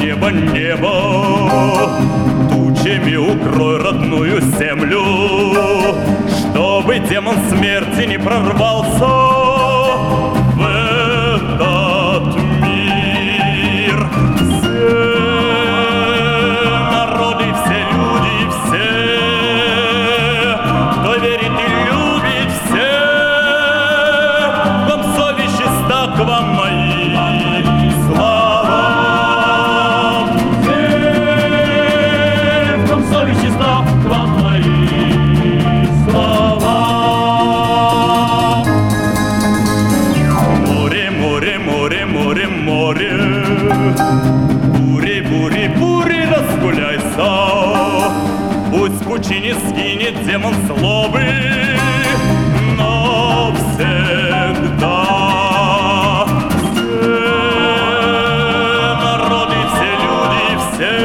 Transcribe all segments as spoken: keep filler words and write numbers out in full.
небо, небо, тучами укрой родную землю, чтобы демон смерти не прорвался в этот мир. Все народы, все люди, все, кто верит и любит, все, вам совесть чиста, к вам мои слова. Всем, вам совесть чиста, к вам мои слова. Море, море, море, море, море, бури, бури, бури, разгуляйся, пусть в пучине скинет демон злобы навсегда. Все народы, все люди, все,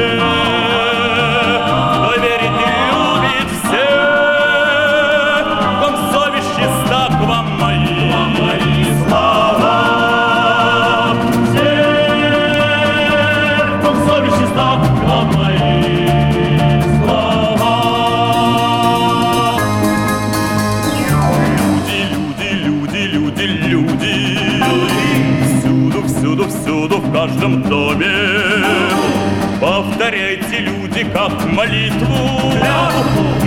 кто верит и любит, все, вам совесть чиста, к вам мои слова. Всем, вам совесть чиста, к вам мои слова. Люди, люди, люди, люди, всюду, всюду, всюду, в каждом доме повторяйте, люди, как молитву.